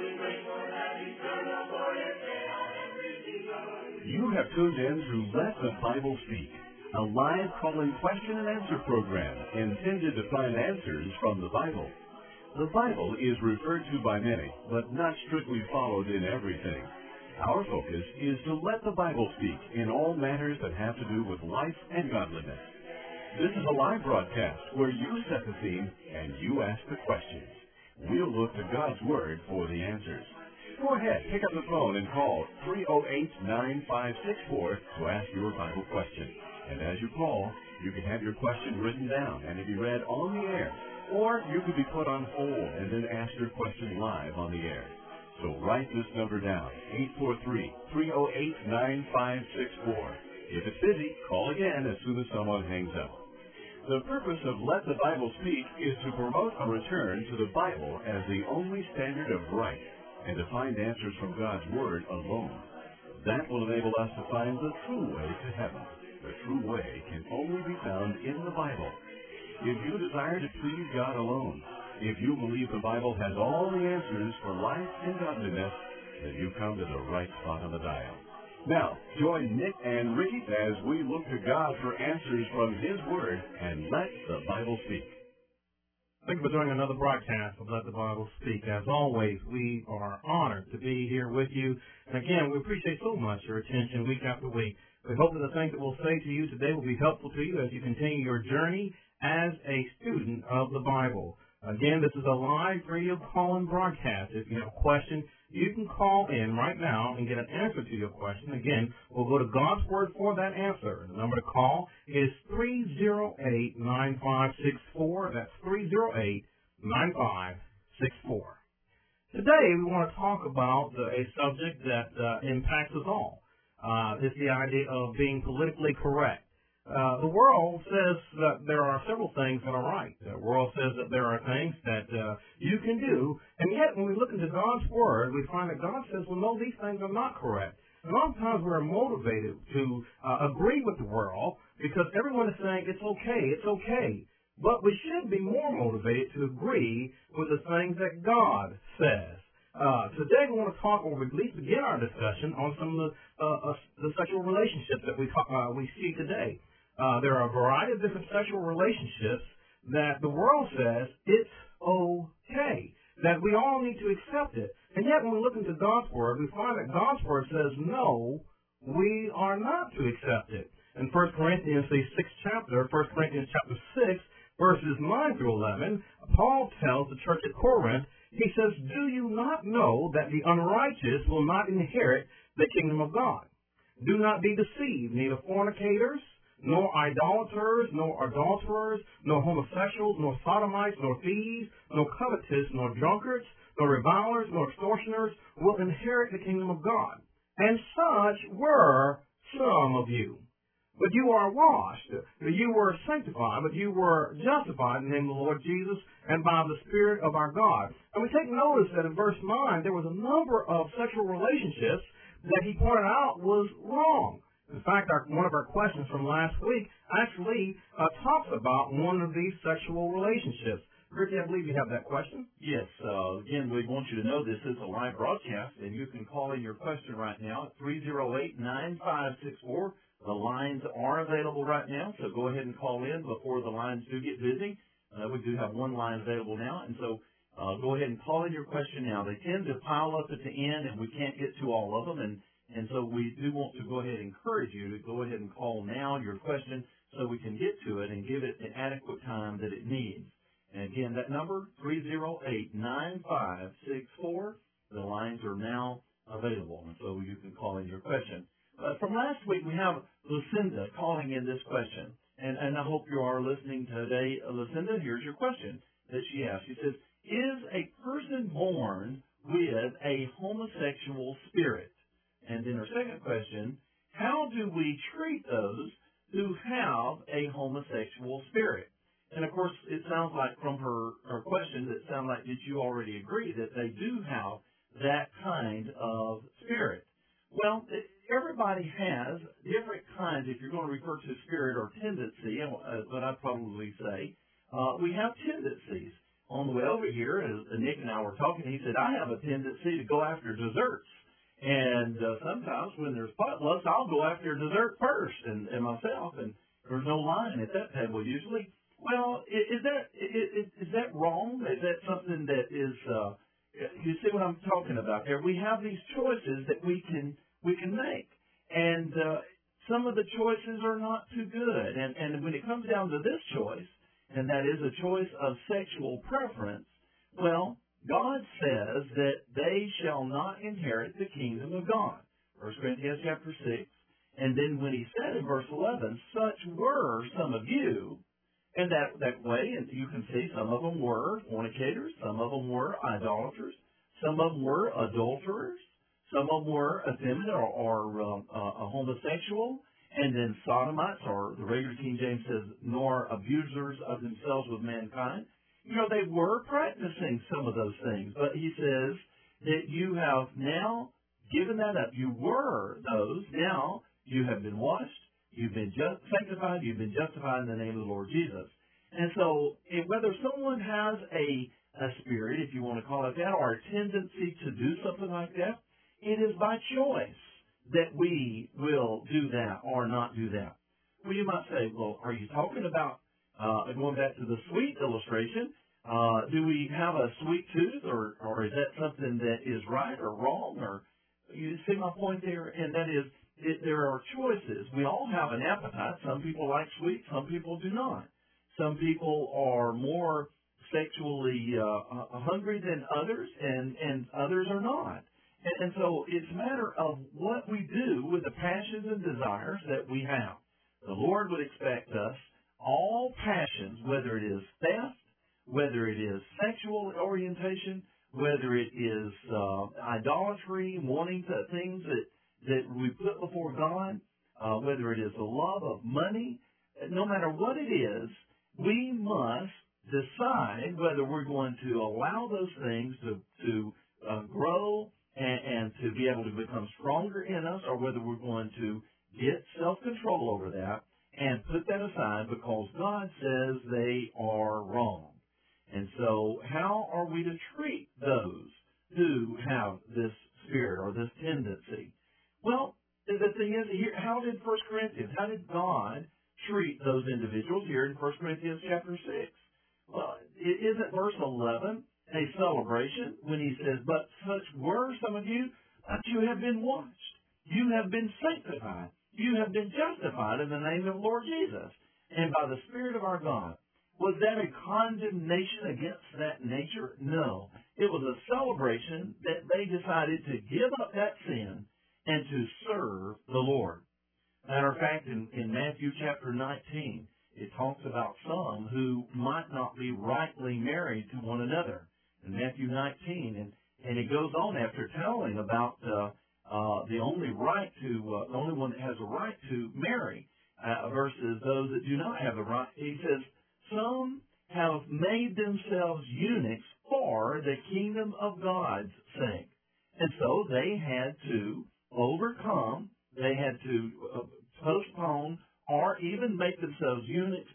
You have tuned in to Let the Bible Speak, a live call-in question and answer program intended to find answers from the Bible. The Bible is referred to by many, but not strictly followed in everything. Our focus is to let the Bible speak in all matters that have to do with life and godliness. This is a live broadcast where you set the theme and you ask the questions. We'll look to God's Word for the answers. Go ahead, pick up the phone and call 308-9564 to ask your Bible question. And as you call, you can have your question written down and it'll be read on the air. Or you could be put on hold and then ask your question live on the air. So write this number down, 843-308-9564. If it's busy, call again as soon as someone hangs up. The purpose of Let the Bible Speak is to promote a return to the Bible as the only standard of right and to find answers from God's Word alone. That will enable us to find the true way to heaven. The true way can only be found in the Bible. If you desire to please God alone, if you believe the Bible has all the answers for life and godliness, then you've come to the right spot on the dial. Now, join Nick and Ricky as we look to God for answers from His Word and let the Bible speak. Thank you for joining another broadcast of Let the Bible Speak. As always, we are honored to be here with you. And again, we appreciate so much your attention week after week. We hope that the things that we'll say to you today will be helpful to you as you continue your journey as a student of the Bible. Again, this is a live radio call-in broadcast. If you have a question, you can call in right now and get an answer to your question. Again, we'll go to God's Word for that answer. The number to call is 308-9564. That's 308-9564. Today, we want to talk about a subject that impacts us all. It's the idea of being politically correct. The world says that there are several things that are right. The world says that there are things that you can do, and yet when we look into God's Word, we find that God says, well, no, these things are not correct. And a lot of times we're motivated to agree with the world because everyone is saying it's okay, it's okay. But we should be more motivated to agree with the things that God says. Today we want to talk, or at least begin our discussion, on some of the sexual relationships that we see today. There are a variety of different sexual relationships that the world says it's okay, that we all need to accept it. And yet when we look into God's Word, we find that God's Word says, no, we are not to accept it. In 1 Corinthians, the 6th chapter, 1 Corinthians chapter 6, verses 9 through 11, Paul tells the church at Corinth, he says, do you not know that the unrighteous will not inherit the kingdom of God? Do not be deceived, neither fornicators, nor idolaters, nor adulterers, nor homosexuals, nor sodomites, nor thieves, nor covetous, nor drunkards, nor revilers, nor extortioners will inherit the kingdom of God. And such were some of you. But you are washed, you were sanctified, but you were justified in the name of the Lord Jesus and by the Spirit of our God. And we take notice that in verse 9, there was a number of sexual relationships that he pointed out was wrong. In fact, one of our questions from last week actually talks about one of these sexual relationships. Ricky, I believe you have that question. Yes. Again, we want you to know this is a live broadcast, and you can call in your question right now at 308-9564. The lines are available right now, so go ahead and call in before the lines do get busy. We do have one line available now, and so go ahead and call in your question now. They tend to pile up at the end, and we can't get to all of them, and so we do want to go ahead and encourage you to go ahead and call now your question so we can get to it and give it the adequate time that it needs. And again, that number, 308-9564. The lines are now available, and so you can call in your question. From last week, we have Lucinda calling in this question, and I hope you are listening today. Lucinda, here's your question that she asked. She says, is a person born with a homosexual spirit? And then her second question, how do we treat those who have a homosexual spirit? And, of course, it sounds like from her question, it sounds like that you already agree that they do have that kind of spirit. Well, everybody has different kinds, if you're going to refer to spirit or tendency, what I'd probably say, we have tendencies. on the way over here, as Nick and I were talking, he said, I have a tendency to go after desserts. And sometimes when there's potlucks, I'll go after dessert first and myself, and there's no line at that table usually. Well, is that wrong? Is that something that is, you see what I'm talking about there? We have these choices that we can make. And some of the choices are not too good. And when it comes down to this choice, and that is a choice of sexual preference, well, God says that they shall not inherit the kingdom of God. 1 Corinthians chapter 6. And then when he said in verse 11, such were some of you, and that way, and you can see some of them were fornicators, some of them were idolaters, some of them were adulterers, some of them were effeminate or homosexual, and then sodomites, or the regular King James says, nor abusers of themselves with mankind. You know, they were practicing some of those things, but he says that you have now given that up. You were those, now you have been washed, you've been sanctified, you've been justified in the name of the Lord Jesus. And so, whether someone has a spirit, if you want to call it that, or a tendency to do something like that, it is by choice that we will do that or not do that. Well, you might say, well, are you talking about, going back to the sweet illustration, do we have a sweet tooth, or is that something that is right or wrong? Or you see my point there? And that is, there are choices. We all have an appetite. Some people like sweet, some people do not. Some people are more sexually hungry than others, and others are not. And so it's a matter of what we do with the passions and desires that we have. The Lord would expect us, all passions, whether it is theft, whether it is sexual orientation, whether it is idolatry, wanting to things that we put before God, whether it is the love of money, no matter what it is, we must decide whether we're going to allow those things to grow and to be able to become stronger in us, or whether we're going to get self-control over that and put that aside because God says they are wrong. And so how are we to treat those who have this spirit or this tendency? Well, the thing is, here, how did God treat those individuals here in 1 Corinthians chapter 6? Well, isn't verse 11 a celebration when he says, but such were some of you, but you have been washed, you have been sanctified, you have been justified in the name of the Lord Jesus, and by the Spirit of our God. Was that a condemnation against that nature? No. It was a celebration that they decided to give up that sin and to serve the Lord. Matter of fact, in Matthew chapter 19, it talks about some who might not be rightly married to one another. In Matthew 19, and it goes on after telling about the only one that has a right to marry versus those that do not have the right. He says, some have made themselves eunuchs for the kingdom of God's sake. And so they had to overcome, they had to postpone, or even make themselves eunuchs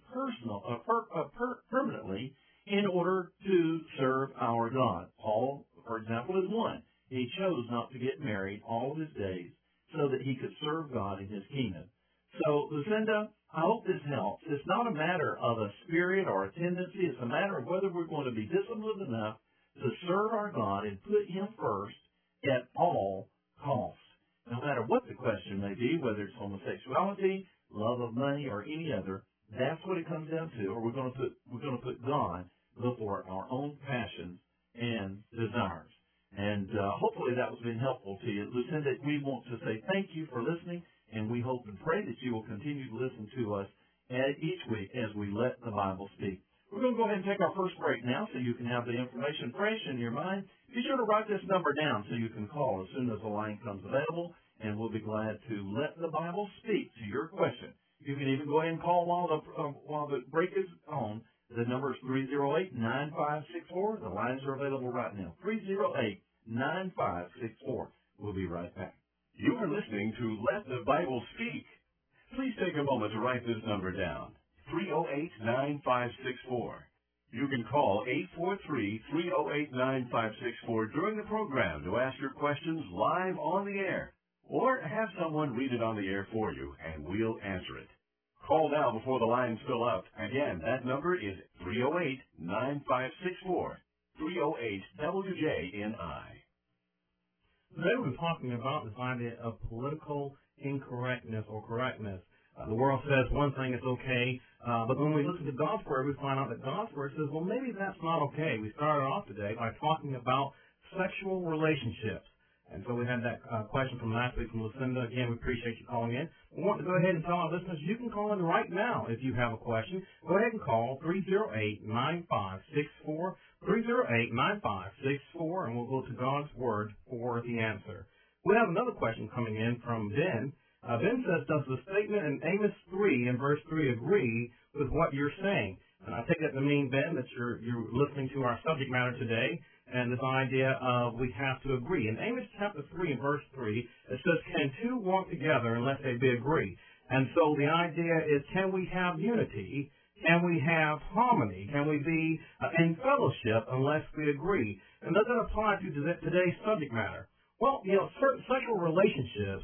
permanently in order to serve our God. Paul, for example, is one. He chose not to get married all of his days so that he could serve God in his kingdom. So, Lucinda, I hope this helps. It's not a matter of a spirit or a tendency. It's a matter of whether we're going to be disciplined enough to serve our God and put him first at all costs. No matter what the question may be, whether it's homosexuality, love of money, or any other, that's what it comes down to. Or we're going to put God before our own passions and desires. And hopefully that was been helpful to you. Lucinda, we want to say thank you for listening, and we hope and pray that you will continue to listen to us each week as we let the Bible speak. We're going to go ahead and take our first break now so you can have the information fresh in your mind. Be sure to write this number down so you can call as soon as the line comes available, and we'll be glad to let the Bible speak to your question. You can even go ahead and call while the break is on. The number is 308-9564. The lines are available right now. 308-9564. We'll be right back. You are listening to Let the Bible Speak. Please take a moment to write this number down. 308-9564. You can call 843-308-9564 during the program to ask your questions live on the air, or have someone read it on the air for you, and we'll answer it. Call now before the lines fill up. Again, that number is 308-9564, 308-WJNI. Today we're talking about this idea of political incorrectness or correctness. The world says one thing is okay, but when we listen to God's Word, we find out that God's Word says, well, maybe that's not okay. We started off today by talking about sexual relationships. And so we had that question from last week from Lucinda. Again, we appreciate you calling in. We want to go ahead and tell our listeners you can call in right now if you have a question. Go ahead and call 308-9564, 308-9564, and we'll go to God's Word for the answer. We have another question coming in from Ben. Ben says, does the statement in Amos 3 and verse 3 agree with what you're saying? And I take that to mean, Ben, that you're listening to our subject matter today and this idea of we have to agree. In Amos chapter 3 and verse 3, it says, can two walk together unless they be agreed? And so the idea is, can we have unity? Can we have harmony? Can we be in fellowship unless we agree? And does that apply to today's subject matter? Well, certain sexual relationships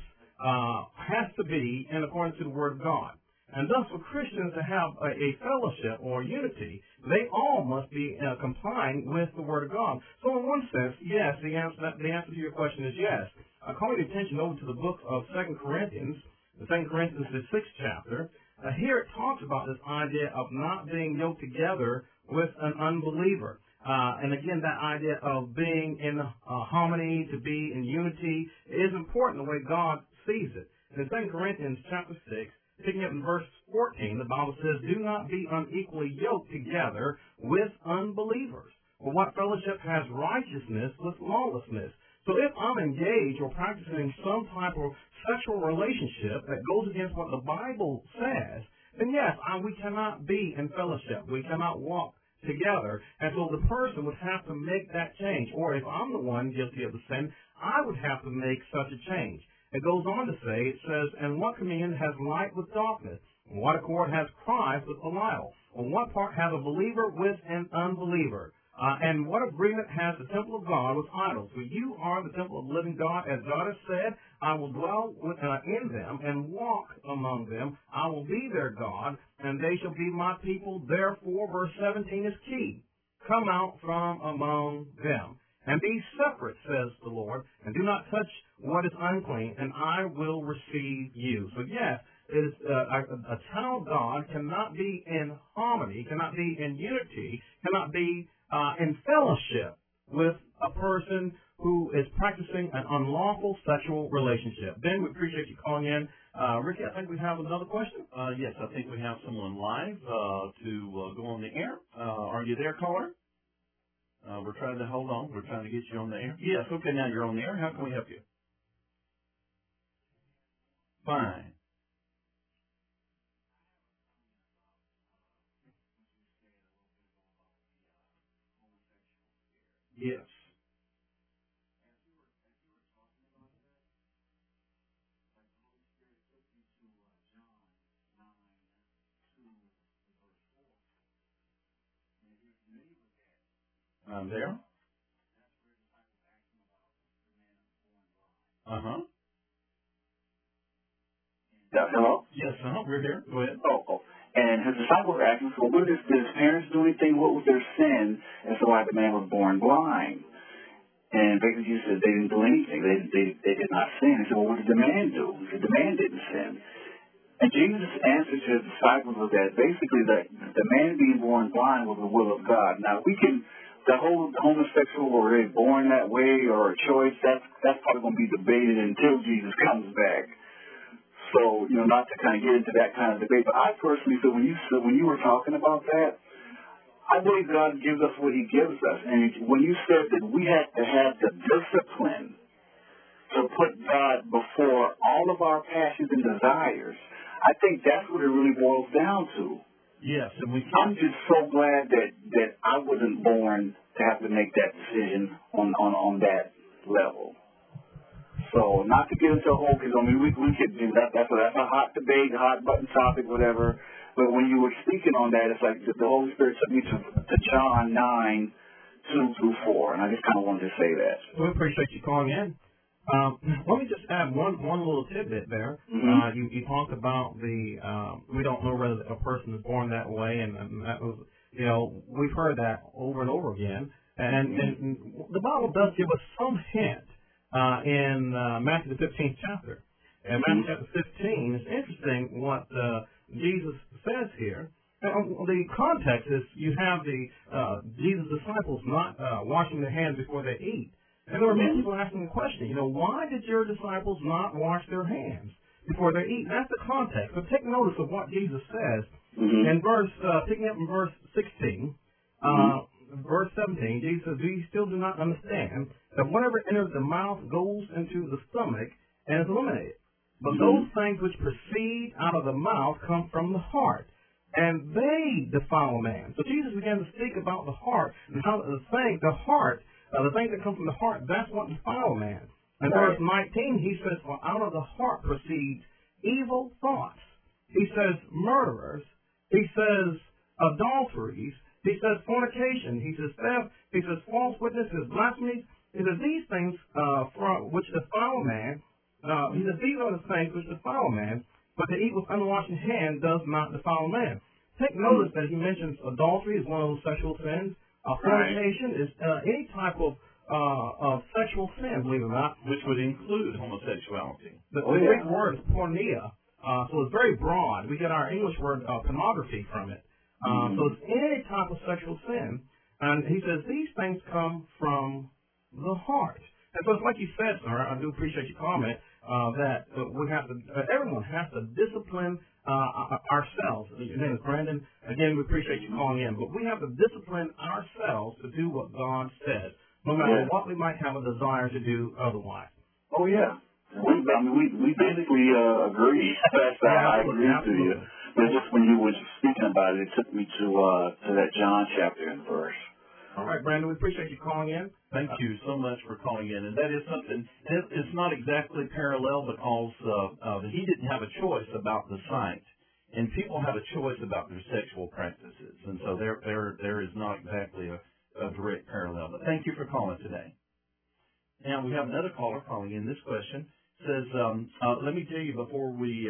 has to be in accordance to the Word of God. And thus, for Christians to have a fellowship or unity, they all must be complying with the Word of God. So in one sense, yes, the answer to your question is yes. Calling attention over to the book of 2 Corinthians, the 2 Corinthians, the 6th chapter, here it talks about this idea of not being yoked together with an unbeliever. And again, that idea of being in harmony, to be in unity, is important the way God sees it. In 2 Corinthians chapter 6, picking up in verse 14, the Bible says, do not be unequally yoked together with unbelievers. For what fellowship has righteousness with lawlessness? So if I'm engaged or practicing some type of sexual relationship that goes against what the Bible says, then yes, we cannot be in fellowship. We cannot walk together. And so the person would have to make that change. Or if I'm the one guilty of the sin, I would have to make such a change. It goes on to say, it says, and what communion has light with darkness? And what accord has Christ with Belial? Or what part has a believer with an unbeliever? And what agreement has the temple of God with idols? For you are the temple of the living God, as God has said, I will dwell in them and walk among them. I will be their God, and they shall be my people. Therefore, verse 17 is key. Come out from among them. And be separate, says the Lord, and do not touch what is unclean, and I will receive you. So yes, a child of God cannot be in harmony, cannot be in unity, cannot be in fellowship with a person who is practicing an unlawful sexual relationship. Ben, we appreciate you calling in. Ricky, I think we have another question. Yes, I think we have someone live to go on the air. Are you there, caller? We're trying to hold on. We're trying to get you on the air. Yes, okay, now you're on the air. How can we help you? Fine. Yes. I'm there. Uh-huh. Hello? Yes, we're here. Go ahead. Oh. And his disciples were asking, so what did his parents do anything? What was their sin? And so why the man was born blind? And basically Jesus said they didn't do anything. They did not sin. He said, well, what did the man do? He said, the man didn't sin. And Jesus' answer to his disciples was that basically the man being born blind was the will of God. Now, the whole homosexual, or they born that way, or a choice, that's probably going to be debated until Jesus comes back. So, not to kind of get into that kind of debate, but I personally feel when you were talking about that, I believe God gives us what he gives us. And when you said that we have to have the discipline to put God before all of our passions and desires, I think that's what it really boils down to. Yes, and I'm just so glad that I wasn't born to have to make that decision on that level. So not to get into a whole, because I mean we could do that. That's a hot debate, hot button topic, whatever. But when you were speaking on that, it's like the Holy Spirit took me to John 9:2-4, and I just kind of wanted to say that. We appreciate you calling in. Let me just add one little tidbit there. Mm-hmm. You talked about we don't know whether a person is born that way, and that was, we've heard that over and over again. And the Bible does give us some hint in Matthew the 15th chapter. In Matthew chapter 15, it's interesting what Jesus says here. The context is you have Jesus' disciples not washing their hands before they eat. And there were many people asking the question, why did your disciples not wash their hands before they eat? That's the context. So take notice of what Jesus says in picking up in verse 16, verse 17, Jesus says, "Do you still do not understand that whatever enters the mouth goes into the stomach and is eliminated? But those things which proceed out of the mouth come from the heart, and they defile a man." So Jesus began to speak about the heart and how the things that come from the heart, that's what defile a man. In verse 19, he says, "For out of the heart proceeds evil thoughts." He says murderers. He says adulteries. He says fornication. He says theft. He says false witnesses, blasphemies. He says these things which defile a man. He says these are the things which defile a man, but to eat with unwashed hand does not defile a man. Take notice that he mentions adultery is one of those sexual sins. Fornication is any type of sexual sin, believe it or not. Which would include homosexuality. The Greek word is porneia, so it's very broad. We get our English word pornography from it. So it's any type of sexual sin. And he says these things come from the heart. And so it's like you said, sir, I do appreciate your comment, that we have to, everyone has to discipline ourselves. Your name is Brandon. Again, we appreciate you calling in. But we have to discipline ourselves to do what God says, no matter what we might have a desire to do otherwise. Oh, yeah. We basically agree. I agree with you. But just when you were speaking about it, it took me to that John chapter and verse. All right, Brandon, we appreciate you calling in. Thank you so much for calling in. And that is something, it's not exactly parallel because he didn't have a choice about the sight. And people have a choice about their sexual practices. And so there is not exactly a direct parallel. But thank you for calling today. Now, we have another caller calling in. This question says, let me tell you before we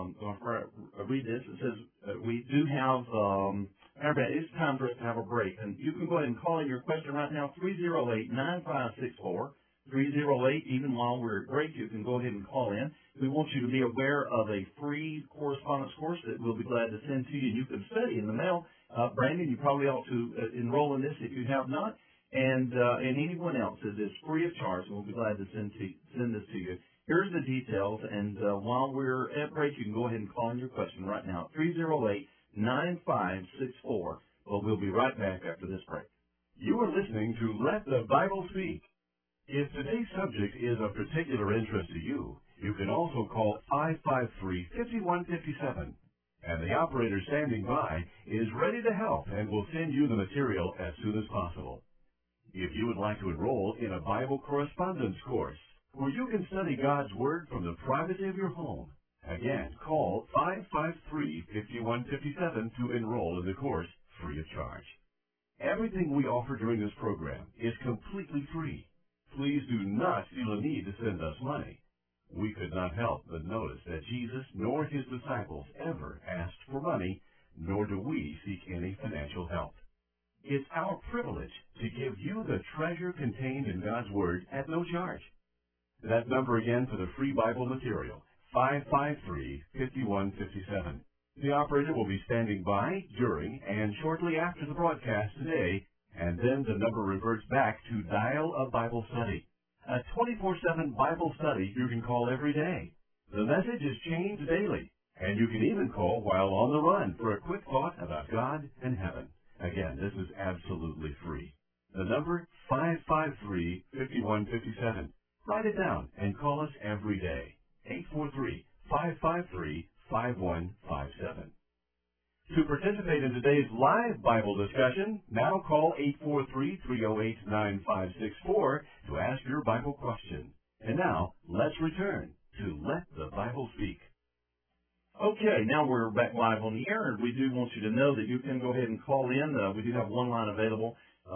read this, it says we do have, it's time for us to have a break. And you can go ahead and call in your question right now, 308-9564. 308, even while we're at break, you can go ahead and call in. We want you to be aware of a free correspondence course that we'll be glad to send to you. You can study in the mail. Brandon, you probably ought to enroll in this if you have not. And anyone else, it is free of charge, and we'll be glad to send this to you. Here's the details, and while we're at break, you can go ahead and call in your question right now, 308-9564. Well, we'll be right back after this break. You are listening to Let the Bible Speak. If today's subject is of particular interest to you, you can also call 553-5157. And the operator standing by is ready to help and will send you the material as soon as possible. If you would like to enroll in a Bible correspondence course, where you can study God's Word from the privacy of your home, again, call 553-5157 to enroll in the course free of charge. Everything we offer during this program is completely free. Please do not feel a need to send us money. We could not help but notice that Jesus nor his disciples ever asked for money, nor do we seek any financial help. It's our privilege to give you the treasure contained in God's Word at no charge. That number again for the free Bible material, 553-5157. The operator will be standing by during and shortly after the broadcast today, and then the number reverts back to dial a Bible study. A 24/7 Bible study you can call every day. The message is changed daily, and you can even call while on the run for a quick thought about God and heaven. Again, this is absolutely free. The number, 553-5157. Write it down and call us every day. 843-553-5157. To participate in today's live Bible discussion, now call 843-308-9564 to ask your Bible question. And now, let's return to Let the Bible Speak. Okay, now we're back live on the air, and we do want you to know that you can go ahead and call in. We do have one line available,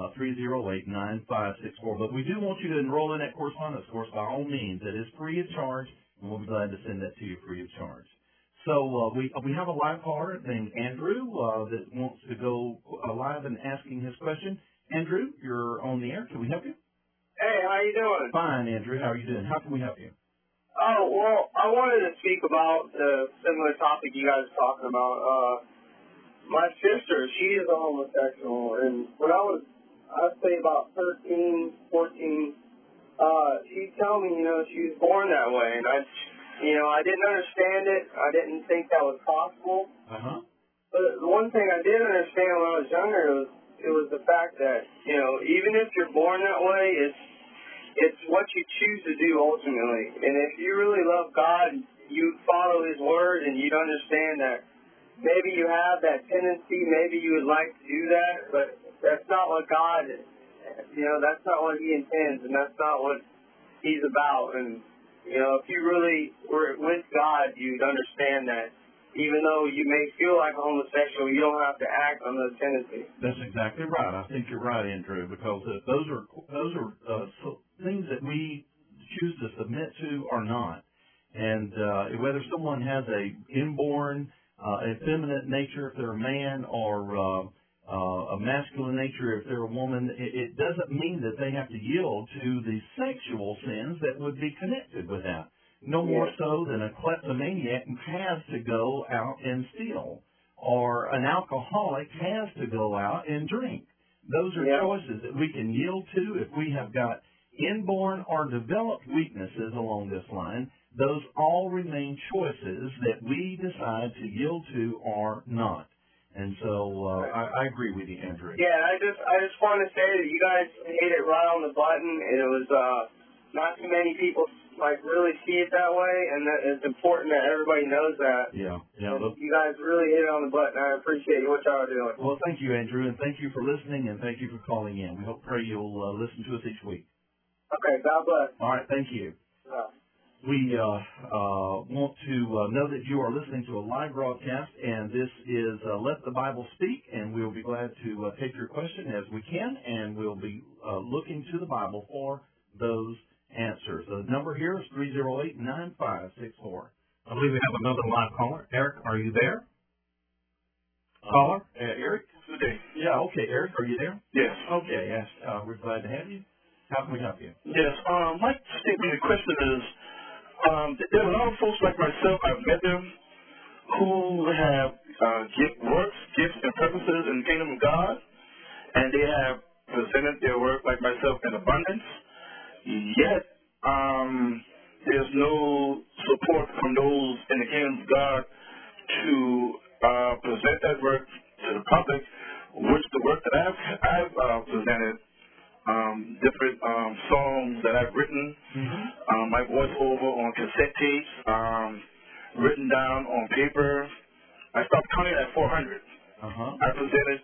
308-9564. But we do want you to enroll in that correspondence course by all means. It is free of charge, and we'll be glad to send that to you free of charge. So we have a live caller named Andrew that wants to go live and asking his question. Andrew, you're on the air. Can we help you? Hey, how you doing? Fine, Andrew. How are you doing? How can we help you? Oh, well, I wanted to speak about the similar topic you guys are talking about. My sister, she is a homosexual, and when I was, I'd say about 13, 14, she'd tell me, she was born that way, and I didn't understand it. I didn't think that was possible. But the one thing I did understand when I was younger it was the fact that, even if you're born that way, it's what you choose to do ultimately. And if you really love God, you follow His Word, and you'd understand that maybe you have that tendency, maybe you would like to do that, but that's not what God, that's not what He intends, and that's not what He's about. And, if you really were with God, you'd understand that even though you may feel like a homosexual, you don't have to act on those tendencies. That's exactly right. I think you're right, Andrew, because those are things that we choose to submit to or not. And whether someone has a inborn effeminate nature if they're a man, or a masculine nature if they're a woman, it doesn't mean that they have to yield to the sexual sins that would be connected with that. No more so than a kleptomaniac has to go out and steal, or an alcoholic has to go out and drink. Those are choices that we can yield to if we have got inborn or developed weaknesses along this line. Those all remain choices that we decide to yield to or not. And so I agree with you, Andrew. Yeah, I just want to say that you guys hit it right on the button, and it was not too many people really see it that way, and that it's important that everybody knows that. Yeah. You guys really hit it on the button. I appreciate what y'all are doing. Well, thank you, Andrew, and thank you for listening, and thank you for calling in. We pray you'll listen to us each week. Okay, God bless. All right, thank you. We want to know that you are listening to a live broadcast, and this is Let the Bible Speak, and we'll be glad to take your question as we can, and we'll be looking to the Bible for those answers. The number here is 308-9564. I believe we have another live caller. Eric, are you there? Caller? Eric? Good day. Yeah, okay. Eric, are you there? Yes. Okay, yes. We're glad to have you. How can we help you? Yes. My statement, the question is, there are a lot of folks like myself, I've met them, who have gifts and purposes in the kingdom of God, and they have presented their work like myself in abundance. Yet, there's no support from those in the kingdom of God to present that work to the public, which the work that I've presented, different songs that I've written, my voice over on cassette tapes, written down on paper. I stopped counting at 400. I presented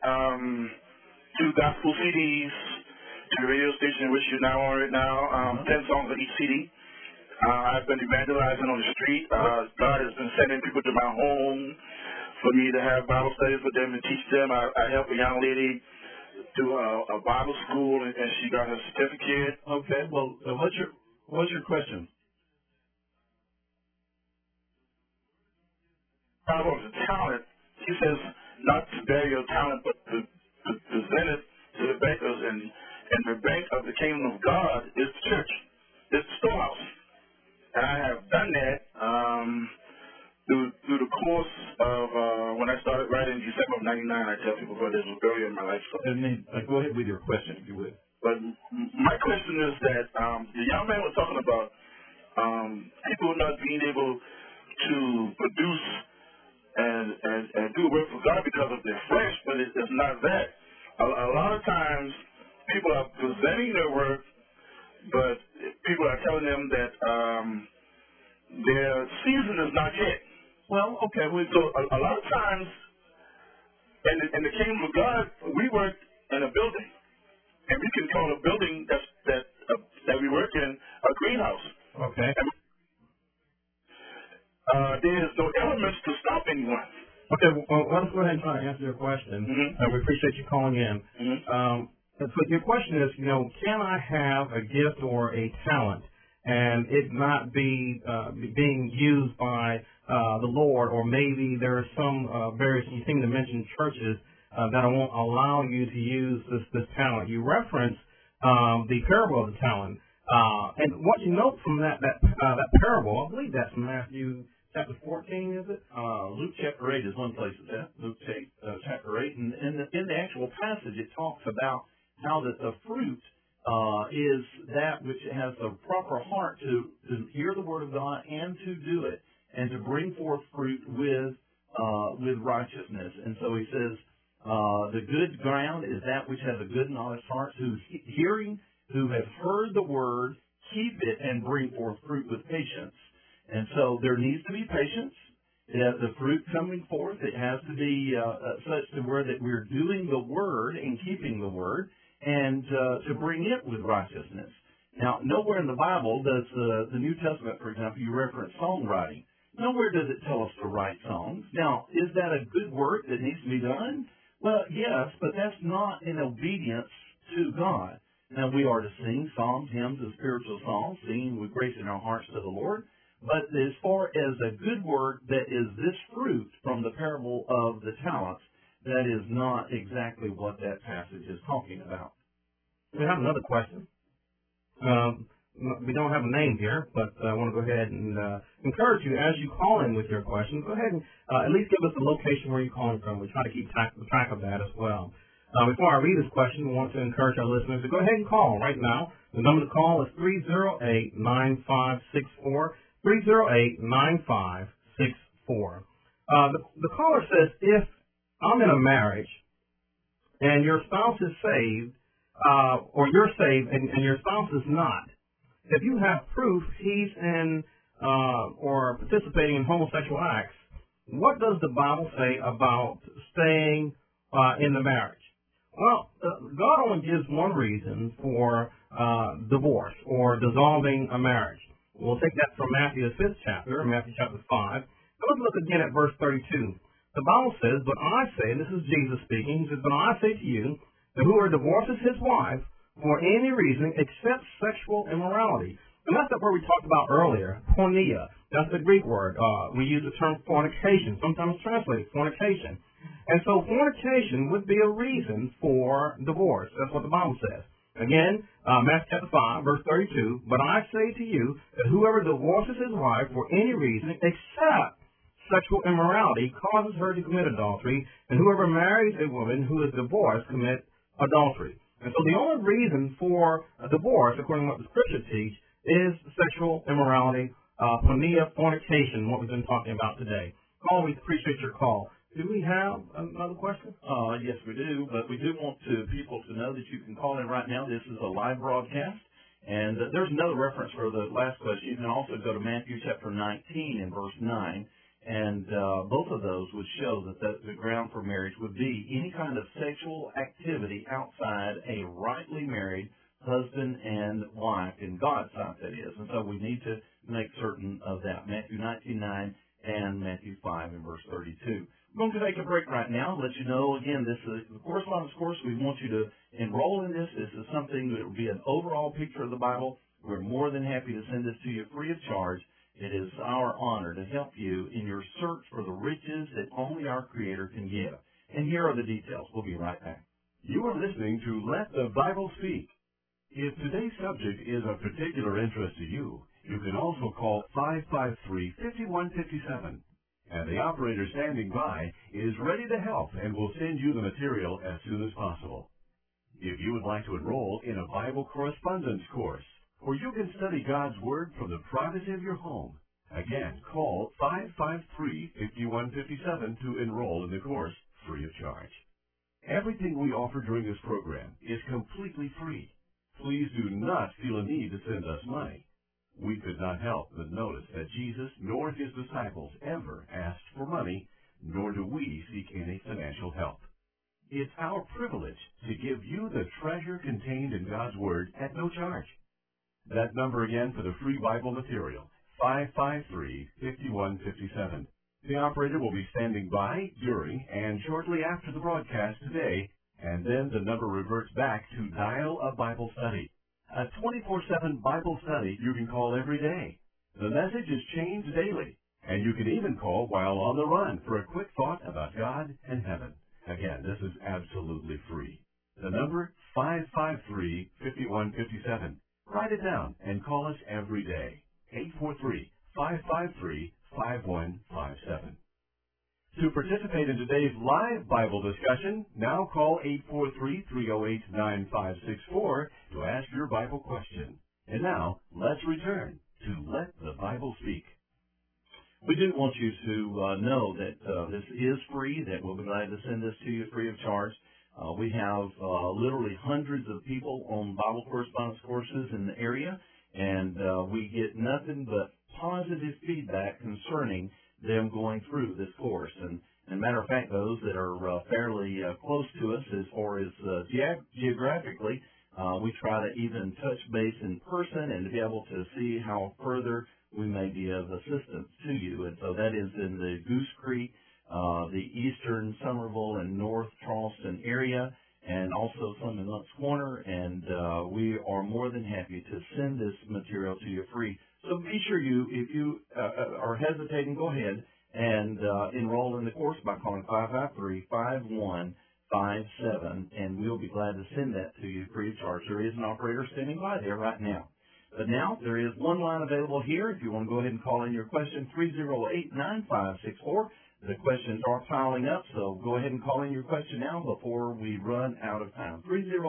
2 gospel CDs to the radio station in which you're now on right now, 10 songs on each CD. I've been evangelizing on the street. God has been sending people to my home for me to have Bible studies with them and teach them. I helped a young lady do a Bible school, and she got her certificate. Okay, well, what's your question? About the talent, he says not to bury your talent, but to present it to the bankers, and the bank of the kingdom of God is the church. It's the storehouse. And I have done that through the course of when I started writing in December of 99. I tell people about this was earlier in my life. So. Go ahead with your question, if you would. But my question is that the young man was talking about people not being able to produce and do work for God because of their flesh, but it's not that. A lot of times people are presenting their work, but people are telling them that their season is not yet. Well, okay. So a lot of times in the kingdom of God, we work in a building, and we can call a building that we work in a greenhouse. Okay. there's no elements to stop anyone. Okay, well, let's go ahead and try to answer your question. We appreciate you calling in. So your question is, can I have a gift or a talent and it not be being used by the Lord, or maybe there are some various, you seem to mention churches that won't allow you to use this talent. You reference the parable of the talent. And what you note from that parable, I believe that's Matthew chapter 14, is it? Luke chapter 8 is one place it's at. Luke chapter 8. And in the actual passage, it talks about how that the fruit is that which has the proper heart to hear the word of God and to do it, and to bring forth fruit with righteousness. And so he says, the good ground is that which has a good and honest heart, who has heard the word, keep it, and bring forth fruit with patience. And so there needs to be patience. The fruit coming forth, it has to be such to where that we're doing the word and keeping the word, and to bring it with righteousness. Now, nowhere in the Bible does the New Testament, for example, you reference songwriting. Nowhere does it tell us to write songs. Now, is that a good work that needs to be done? Well, yes, but that's not in obedience to God. Now, we are to sing psalms, hymns, and spiritual songs, singing with grace in our hearts to the Lord. But as far as a good work that is this fruit from the parable of the talents, that is not exactly what that passage is talking about. We have another question. We don't have a name here, but I want to go ahead and encourage you, as you call in with your question, go ahead and at least give us the location where you're calling from. We try to keep track of that as well. Before I read this question, we want to encourage our listeners to go ahead and call right now. The number to call is 308-9564, 308-9564. The caller says, if I'm in a marriage and your spouse is saved, or you're saved and your spouse is not, if you have proof he's in or participating in homosexual acts, what does the Bible say about staying in the marriage? Well, God only gives one reason for divorce or dissolving a marriage. We'll take that from Matthew, the 5th chapter, Matthew chapter 5. Let's look again at verse 32. The Bible says, but I say, and this is Jesus speaking, he says, but I say to you, that whoever divorces his wife for any reason except sexual immorality. And that's the word we talked about earlier, porneia. That's the Greek word. We use the term fornication, sometimes translated fornication. And so fornication would be a reason for divorce. That's what the Bible says. Again, Matthew chapter 5, verse 32, but I say to you that whoever divorces his wife for any reason except sexual immorality causes her to commit adultery, and whoever marries a woman who is divorced commits adultery. And so the only reason for a divorce, according to what the Scripture teach, is sexual immorality, porneia, fornication, what we've been talking about today. Paul, we appreciate your call. Do we have another question? Yes, we do, but we do want people to know that you can call in right now. This is a live broadcast, and there's another reference for the last question. You can also go to Matthew chapter 19 and verse 9, and both of those would show that the ground for marriage would be any kind of sexual activity outside a rightly married husband and wife, in God's sight, that is. And so we need to make certain of that. Matthew 19:9 and Matthew 5 and verse 32. We're going to take a break right now and let you know, again, this is the correspondence course. We want you to enroll in this. This is something that will be an overall picture of the Bible. We're more than happy to send this to you free of charge. It is our honor to help you in your search for the riches that only our Creator can give. And here are the details. We'll be right back. You are listening to Let the Bible Speak. If today's subject is of particular interest to you, you can also call 553-5157. And the operator standing by is ready to help and will send you the material as soon as possible. If you would like to enroll in a Bible correspondence course, where you can study God's Word from the privacy of your home, again, call 553-5157 to enroll in the course free of charge. Everything we offer during this program is completely free. Please do not feel a need to send us money. We could not help but notice that Jesus nor his disciples ever asked for money, nor do we seek any financial help. It's our privilege to give you the treasure contained in God's Word at no charge. That number again for the free Bible material, 553-5157. The operator will be standing by during and shortly after the broadcast today, and then the number reverts back to dial a Bible study. A 24/7 Bible study you can call every day. The message is changed daily, and you can even call while on the run for a quick thought about God and heaven. Again, this is absolutely free. The number, 553-5157. Write it down and call us every day. 843-553-5157. To participate in today's live Bible discussion, now call 843-308-9564 to ask your Bible question. And now, let's return to Let the Bible Speak. We do want you to know that this is free, that we'll be glad to send this to you free of charge. We have literally hundreds of people on Bible correspondence courses in the area, and we get nothing but positive feedback concerning them going through this course. And matter of fact, those that are fairly close to us as far as geographically, we try to even touch base in person and to be able to see how further we may be of assistance to you. And so that is in the Goose Creek, the eastern Somerville and North Charleston area, and also some in Luntz Corner. And we are more than happy to send this material to you free. So be sure if you are hesitating, go ahead and enroll in the course by calling 553-5157, and we'll be glad to send that to you free of charge. There is an operator standing by there right now. But now there is one line available here. If you want to go ahead and call in your question, 308-9564. The questions are piling up, so go ahead and call in your question now before we run out of time.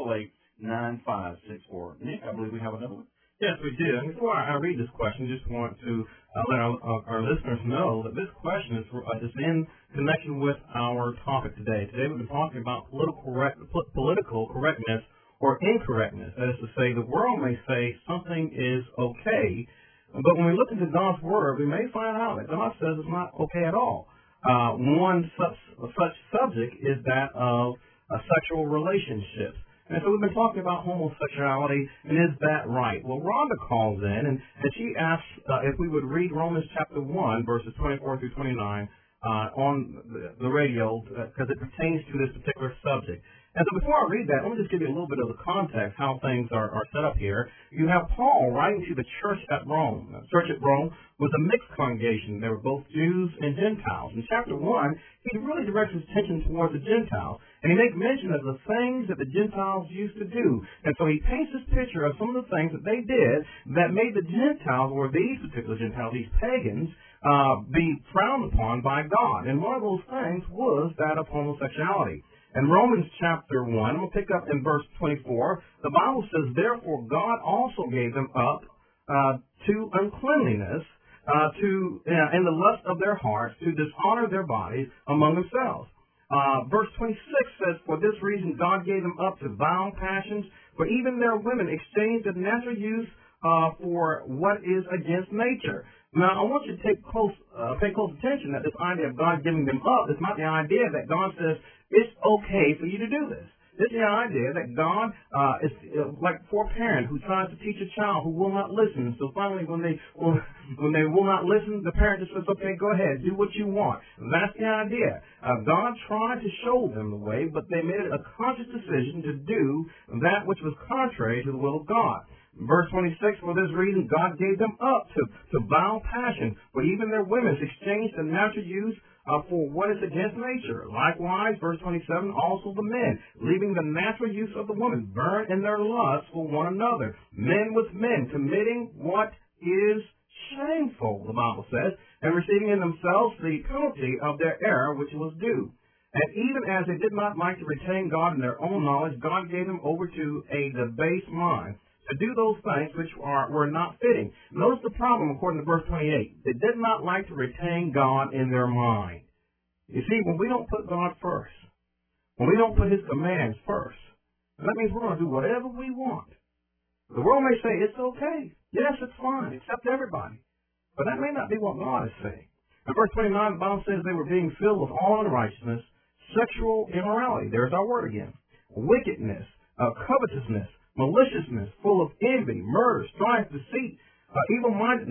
308-9564. Nick, I believe we have another one. Yes, we do. And before I read this question, I just want to let our listeners know that this question is in connection with our topic today. Today we've been talking about political correctness or incorrectness. That is to say, the world may say something is okay, but when we look into God's Word, we may find out that God says it's not okay at all. One such subject is that of sexual relationships. And so we've been talking about homosexuality, and is that right? Well, Rhonda calls in, and she asks if we would read Romans chapter 1, verses 24 through 29 on the radio, because it pertains to this particular subject. And so before I read that, let me just give you a little bit of the context, how things are set up here. You have Paul writing to the church at Rome. The church at Rome was a mixed congregation. They were both Jews and Gentiles. In chapter 1, he really directs his attention towards the Gentiles, and he makes mention of the things that the Gentiles used to do. And so he paints this picture of some of the things that they did that made the Gentiles, or these particular Gentiles, these pagans, be frowned upon by God. And one of those things was that of homosexuality. In Romans chapter 1, I'm going to pick up in verse 24, the Bible says, "Therefore God also gave them up to uncleanliness, in the lust of their hearts, to dishonor their bodies among themselves." Verse 26 says, "For this reason God gave them up to vile passions, for even their women exchanged the natural use for what is against nature." Now, I want you to pay close attention that this idea of God giving them up is not the idea that God says it's okay for you to do this. It's the idea that God is like for a parent who tries to teach a child who will not listen. So finally, when they will not listen, the parent just says, "Okay, go ahead, do what you want." That's the idea. God tried to show them the way, but they made a conscious decision to do that which was contrary to the will of God. Verse 26, "For this reason God gave them up to vile passion, for even their women exchanged the natural use for what is against nature. Likewise," verse 27, "also the men, leaving the natural use of the woman, burn in their lust for one another, men with men, committing what is shameful," the Bible says, "and receiving in themselves the penalty of their error which was due. And even as they did not like to retain God in their own knowledge, God gave them over to a debased mind, to do those things which were not fitting." Notice the problem according to verse 28. They did not like to retain God in their mind. You see, when we don't put God first, when we don't put His commands first, that means we're going to do whatever we want. The world may say it's okay. Yes, it's fine. Accept everybody. But that may not be what God is saying. In verse 29, the Bible says they were being filled with all unrighteousness, sexual immorality. There's our word again. Wickedness, covetousness, maliciousness, full of envy, murder, strife, deceit, evil-mindedness,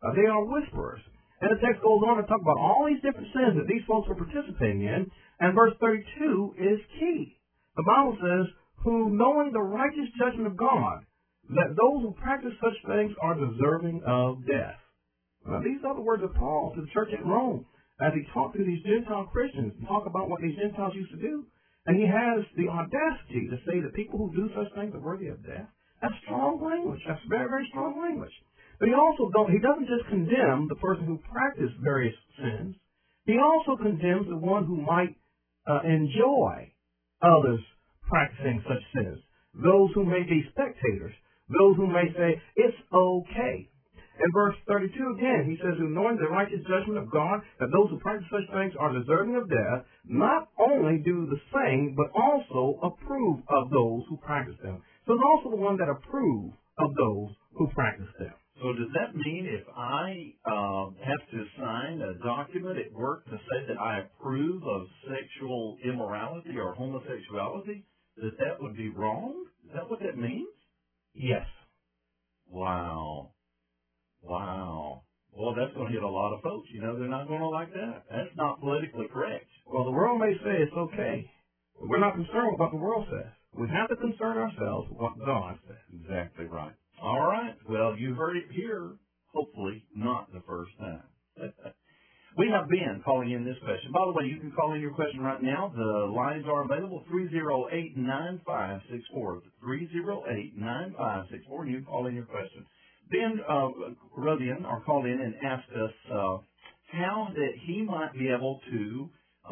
They are whisperers. And the text goes on to talk about all these different sins that these folks are participating in. And verse 32 is key. The Bible says, who knowing the righteous judgment of God, that those who practice such things are deserving of death. Now, these are the words of Paul to the church at Rome as he talked to these Gentile Christians and talk about what these Gentiles used to do. And he has the audacity to say that people who do such things are worthy of death. That's strong language. That's very, very strong language. But he doesn't just condemn the person who practiced various sins. He also condemns the one who might enjoy others practicing such sins. Those who may be spectators. Those who may say, it's okay. In verse 32 again, he says, who knowing the righteous judgment of God, that those who practice such things are deserving of death, not only do the same, but also approve of those who practice them. So it's also the one that approve of those who practice them. So does that mean if I have to sign a document at work to say that I approve of sexual immorality or homosexuality, that would be wrong? Is that what that means? Yes. Wow. Well, that's going to hit a lot of folks. They're not going to like that. That's not politically correct. Well, the world may say it's okay. But we're not concerned with what the world says. We have to concern ourselves with what God says. Exactly right. All right. Well, you heard it here. Hopefully not the first time. We have Ben calling in this question. By the way, you can call in your question right now. The lines are available, 308-9564. 308-9564, and you can call in your question. Ben wrote in or called in and asked us how that he might be able to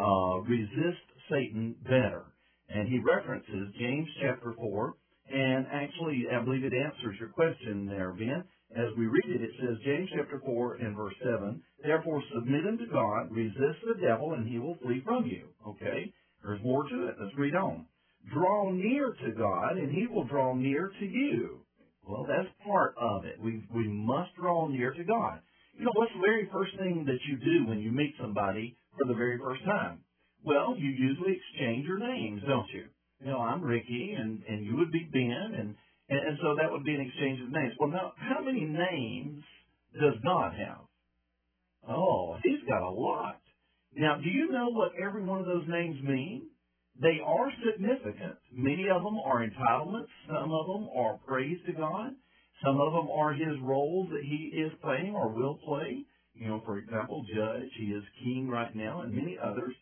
resist Satan better. And he references James chapter 4. And actually, I believe it answers your question there, Ben. As we read it, it says, James chapter 4 and verse 7, therefore submit unto God, resist the devil, and he will flee from you. Okay? There's more to it. Let's read on. Draw near to God, and he will draw near to you. Well, that's part of it. We must draw near to God. What's the very first thing that you do when you meet somebody for the very first time? Well, you usually exchange your names, don't you? I'm Ricky, and you would be Ben, and so that would be an exchange of names. Well, now, how many names does God have? Oh, he's got a lot. Now, do you know what every one of those names mean? They are significant. Many of them are entitlements. Some of them are praise to God. Some of them are his roles that he is playing or will play. For example, Judge, he is King right now, and many others.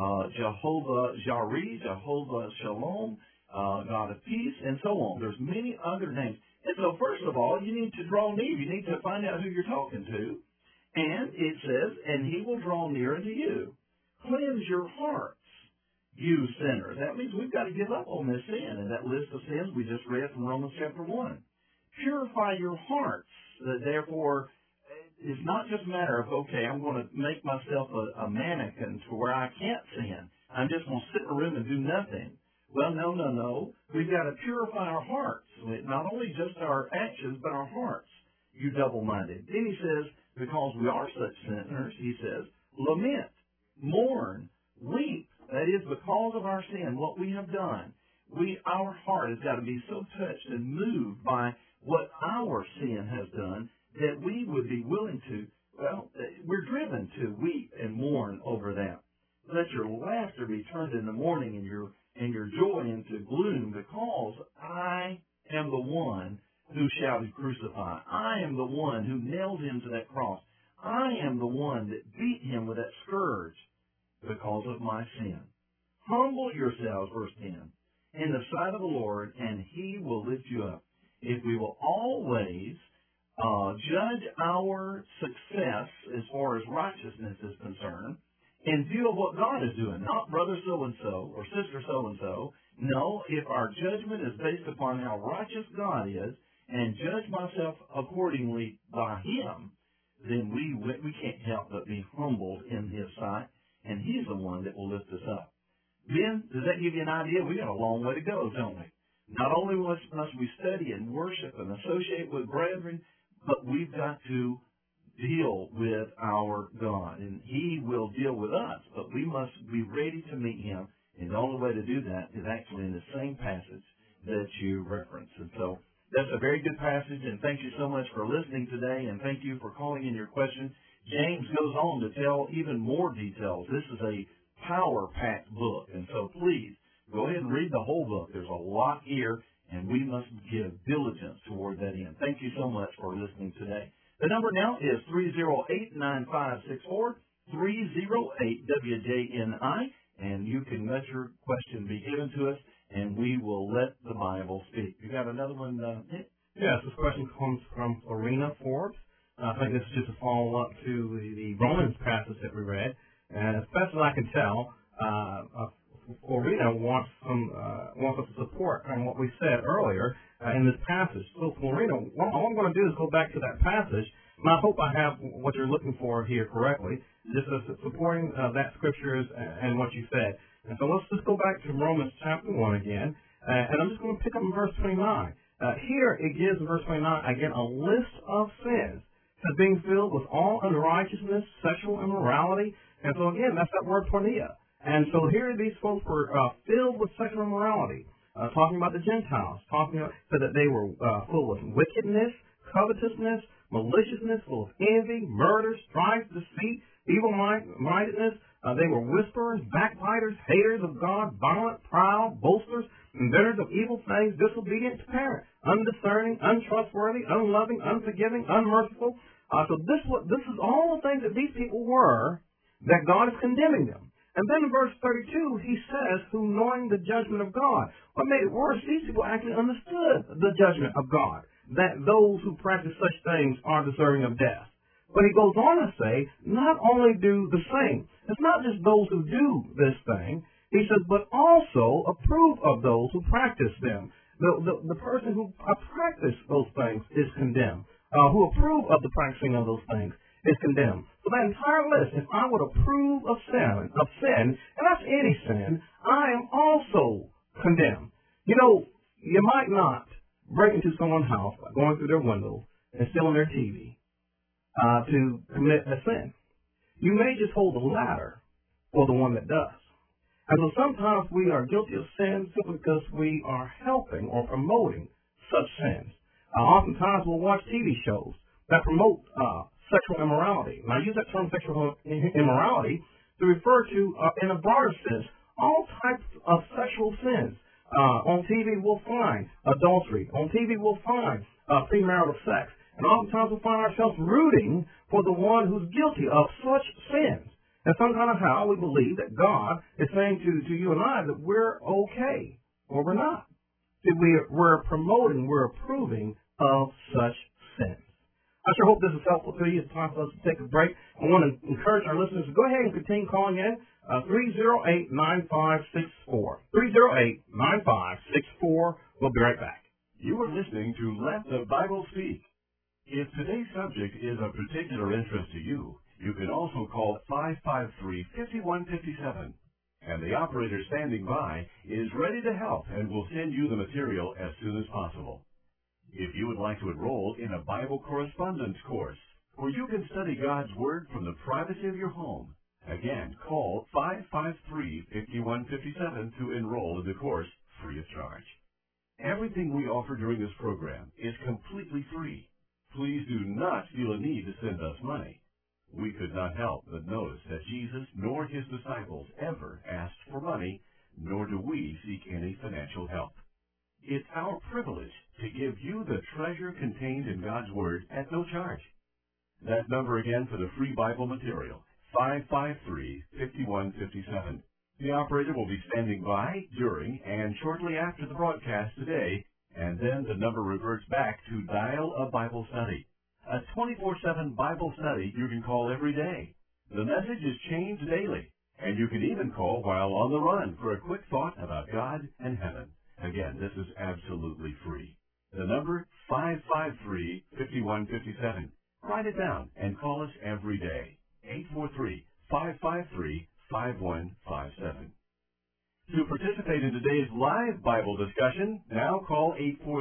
Jehovah Jireh, Jehovah Shalom, God of Peace, and so on. There's many other names. And so first of all, you need to draw near. You need to find out who you're talking to. And it says, and he will draw near unto you. Cleanse your hearts, you sinners. That means we've got to give up on this sin. And that list of sins we just read from Romans chapter 1. Purify your hearts. Therefore, it's not just a matter of, okay, I'm going to make myself a mannequin to where I can't sin. I'm just going to sit in a room and do nothing. Well, no. We've got to purify our hearts. Not only just our actions, but our hearts. You double-minded. Then he says, because we are such sinners, he says, lament, mourn, weep. That is because of our sin, what we have done. Our heart has got to be so touched and moved by what our sin has done that we would be willing to, we're driven to weep and mourn over that. Let your laughter be turned into mourning and your joy into gloom, because I am the one who shall be crucified. I am the one who nailed him to that cross. I am the one that beat him with that scourge because of my sin. Humble yourselves, verse 10, in the sight of the Lord, and he will lift you up. If we will always judge our success as far as righteousness is concerned in view of what God is doing, not brother so-and-so or sister so-and-so. No, if our judgment is based upon how righteous God is and judge myself accordingly by him, then we can't help but be humbled in his sight, and he's the one that will lift us up. Ben, does that give you an idea? We got a long way to go, don't we? Not only must we study and worship and associate with brethren, but we've got to deal with our God, and he will deal with us, but we must be ready to meet him, and the only way to do that is actually in the same passage that you referenced. And so That's a very good passage, and thank you so much for listening today, and thank you for calling in your question. James goes on to tell even more details. This is a power-packed book, and so please go ahead and read the whole book. There's a lot here, and we must give diligence toward that end. Thank you so much for listening today. The number now is 308-9564, 308-WJNI, and you can let your question be given to us, and we will let the Bible speak. You got another one? Yes, this question comes from Florina Forbes. I think this is just a follow-up to the Romans passage that we read. And as best as I can tell, Florina wants us to support on what we said earlier in this passage. So, Florina, all I'm going to do is go back to that passage, and I hope I have what you're looking for here correctly, just supporting that scriptures and what you said. And so let's just go back to Romans chapter 1 again, and I'm just going to pick up in verse 29. Here it gives in verse 29, again, a list of sins. It says, being filled with all unrighteousness, sexual immorality. And so again, that's that word porneia. And so here these folks were filled with sexual immorality, talking about the Gentiles, talking about so that they were full of wickedness, covetousness, maliciousness, full of envy, murder, strife, deceit, evil-mindedness. They were whisperers, backbiters, haters of God, violent, proud, boasters, inventors of evil things, disobedient to parents, undiscerning, untrustworthy, unloving, unforgiving, unmerciful. So this is all the things that these people were, that God is condemning them. And then in verse 32, he says, who knowing the judgment of God. What made it worse, these people actually understood the judgment of God, that those who practice such things are deserving of death. But he goes on to say, not only do the same. It's not just those who do this thing. He says, but also approve of those who practice them. The person who practice those things is condemned. Who approve of the practicing of those things is condemned. So that entire list, if I would approve of sin, and that's any sin, I am also condemned. You know, you might not break into someone's house by going through their windows and stealing their TV to commit a sin. You may just hold the ladder for the one that does. And so sometimes we are guilty of sin simply because we are helping or promoting such sins. Oftentimes we'll watch TV shows that promote sexual immorality. And I use that term sexual immorality to refer to, in a broader sense, all types of sexual sins. On TV we'll find adultery. On TV we'll find premarital sex. And oftentimes we'll find ourselves rooting for the one who's guilty of such sins. And somehow we believe that God is saying to you and I that we're okay, or we're not. That we're promoting, we're approving of such sins. I sure hope this is helpful to you. It's time for us to take a break. I want to encourage our listeners to go ahead and continue calling in. 308-9564. 308-9564. We'll be right back. You are listening to Let the Bible Speak. If today's subject is of particular interest to you, you can also call 553-5157. And the operator standing by is ready to help and will send you the material as soon as possible. If you would like to enroll in a Bible correspondence course, where you can study God's Word from the privacy of your home, again, call 553-5157 to enroll in the course free of charge. Everything we offer during this program is completely free. Please do not feel a need to send us money. We could not help but notice that Jesus nor his disciples ever asked for money, nor do we seek any financial help. It's our privilege to give you the treasure contained in God's Word at no charge. That number again for the free Bible material, 553-5157. The operator will be standing by during and shortly after the broadcast today, and then the number reverts back to dial a Bible study. A 24/7 Bible study you can call every day. The message is changed daily, and you can even call while on the run for a quick thought about God and heaven. Again, this is absolutely free. The number, 553-5157. Write it down and call us every day. 843-553-5157. To participate in today's live Bible discussion, now call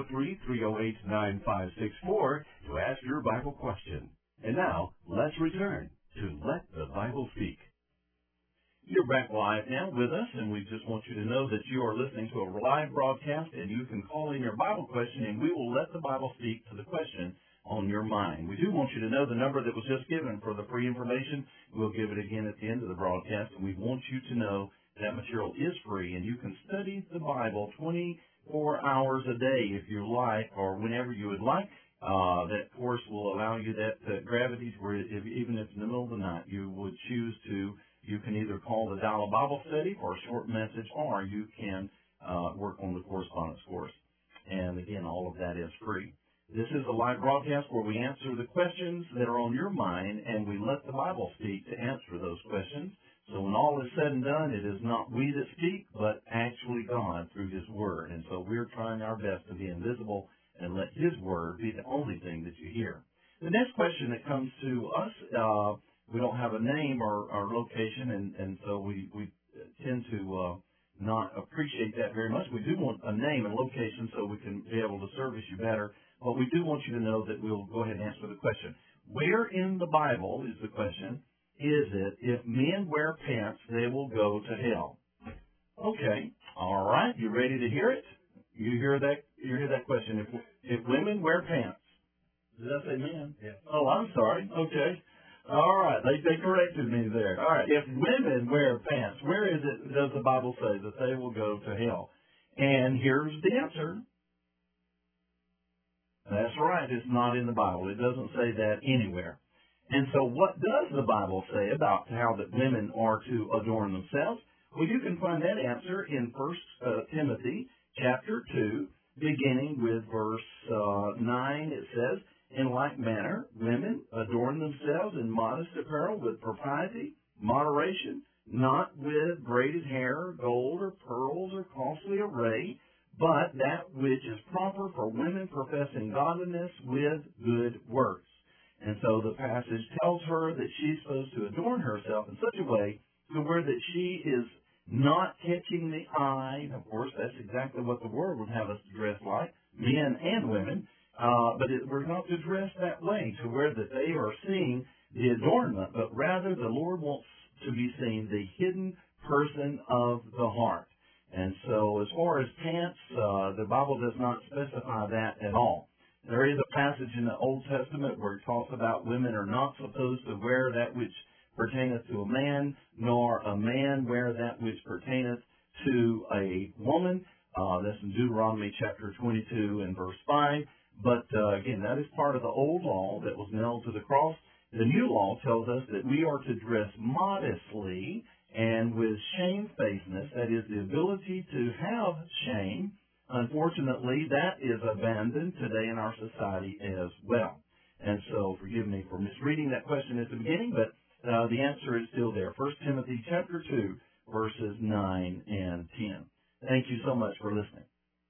843-308-9564 to ask your Bible question. And now, let's return to Let the Bible Speak. You're back live now with us, and we just want you to know that you are listening to a live broadcast, and you can call in your Bible question, and we will let the Bible speak to the question on your mind. We do want you to know the number that was just given for the free information. We'll give it again at the end of the broadcast, and we want you to know that material is free, and you can study the Bible 24 hours a day if you like, or whenever you would like. That course will allow you that gravity where even if in the middle of the night you would choose to, you can either call the Dial a Bible Study for a short message, or you can work on the correspondence course. And again, all of that is free. This is a live broadcast where we answer the questions that are on your mind, and we let the Bible speak to answer those questions. So when all is said and done, it is not we that speak, but actually God through His Word. And so we're trying our best to be invisible and let His Word be the only thing that you hear. The next question that comes to us, we don't have a name or location, and so we tend to not appreciate that very much. We do want a name and location so we can be able to service you better, but we do want you to know that we'll go ahead and answer the question. Where in the Bible, is the question, is it if men wear pants, they will go to hell? Okay, all right, you ready to hear it? You hear that question. If women wear pants, did I say men? Yeah. Oh, I'm sorry. Okay. All right. They corrected me there. All right. If women wear pants, where is it does the Bible say that they will go to hell? And here's the answer. That's right. It's not in the Bible. It doesn't say that anywhere. And so what does the Bible say about how that women are to adorn themselves? Well, you can find that answer in 1 Timothy chapter 2, beginning with verse 9. It says, in like manner, women adorn themselves in modest apparel with propriety, moderation, not with braided hair, gold, or pearls, or costly array, but that which is proper for women professing godliness with good works. And so the passage tells her that she's supposed to adorn herself in such a way to where that she is not catching the eye. Of course, that's exactly what the Word would have us to dress like, men and women. But we're not to dress that way to where that they are seeing the adornment, but rather the Lord wants to be seen the hidden person of the heart. And so as far as pants, the Bible does not specify that at all. There is a passage in the Old Testament where it talks about women are not supposed to wear that which pertaineth to a man, nor a man wear that which pertaineth to a woman. That's in Deuteronomy chapter 22 and verse 5. But again, that is part of the old law that was nailed to the cross. The new law tells us that we are to dress modestly and with shamefacedness, that is the ability to have shame. Unfortunately, that is abandoned today in our society as well. And so forgive me for misreading that question at the beginning, but the answer is still there. 1 Timothy chapter 2, verses 9 and 10. Thank you so much for listening.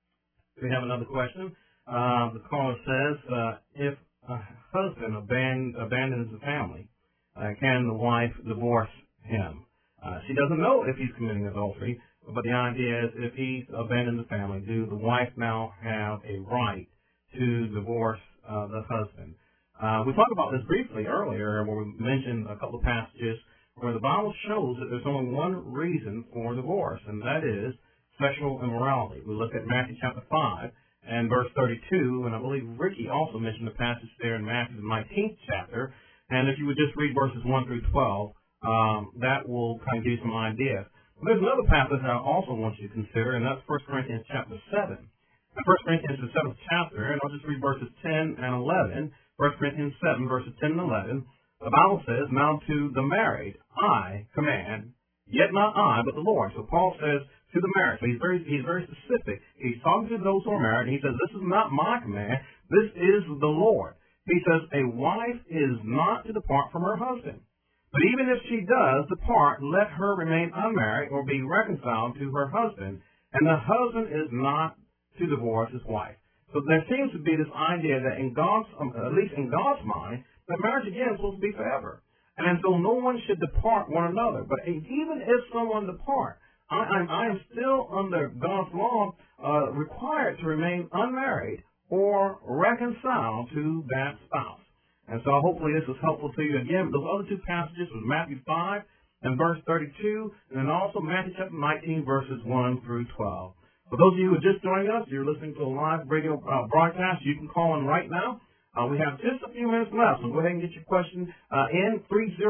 We have another question. The caller says, if a husband abandons the family, can the wife divorce him? She doesn't know if he's committing adultery, but the idea is if he's abandoned the family, do the wife now have a right to divorce the husband? We talked about this briefly earlier where we mentioned a couple of passages where the Bible shows that there's only one reason for divorce, and that is sexual immorality. We look at Matthew chapter 5 and verse 32, and I believe Ricky also mentioned the passage there in Matthew the 19th chapter. And if you would just read verses 1 through 12, that will kind of give you some ideas. There's another passage I also want you to consider, and that's 1 Corinthians chapter 7. Now, 1 Corinthians the 7th chapter, and I'll just read verses 10 and 11. 1 Corinthians 7, verses 10 and 11. The Bible says, now to the married I command, yet not I, but the Lord. So Paul says to the married. So he's very specific. He's talking to those who are married, and he says, this is not my command, this is the Lord. He says, a wife is not to depart from her husband. But even if she does depart, let her remain unmarried or be reconciled to her husband, and the husband is not to divorce his wife. So there seems to be this idea that in God's, at least in God's mind, that marriage again is supposed to be forever. And so no one should depart one another. But even if someone depart, I am still under God's law required to remain unmarried or reconciled to that spouse. And so hopefully this is helpful to you. Again, those other two passages was Matthew 5 and verse 32, and then also Matthew chapter 19, verses 1 through 12. For those of you who are just joining us, you're listening to a live radio broadcast. You can call in right now. We have just a few minutes left, so go ahead and get your question in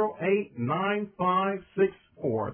308-9564,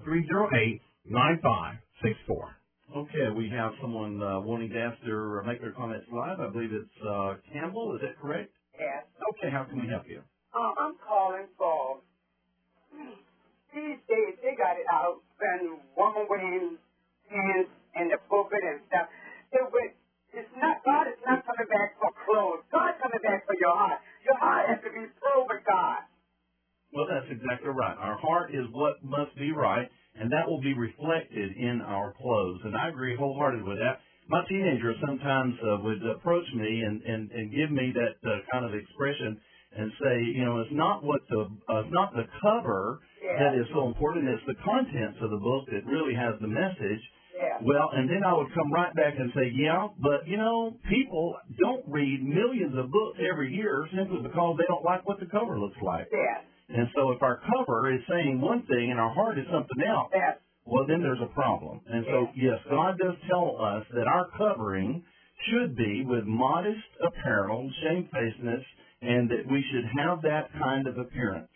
308-9564. Okay, we have someone wanting to ask make their comments live. I believe it's Campbell. Is that correct? Yes. Okay, how can we help you? I'm calling for these days they got it out and woman wearing pants and the pulpit and stuff. It's not God is not coming back for clothes. God's coming back for your heart. Your heart has to be filled with God. Well, that's exactly right. Our heart is what must be right, and that will be reflected in our clothes. And I agree wholeheartedly with that. My teenagers sometimes would approach me and give me that kind of expression and say, it's not the cover that is so important. It's the contents of the book that really has the message. Yeah. Well, and then I would come right back and say, but people don't read millions of books every year simply because they don't like what the cover looks like. Yeah. And so if our cover is saying one thing and our heart is something else, well, then there's a problem. And so, yes, God does tell us that our covering should be with modest apparel, shamefacedness, and that we should have that kind of appearance.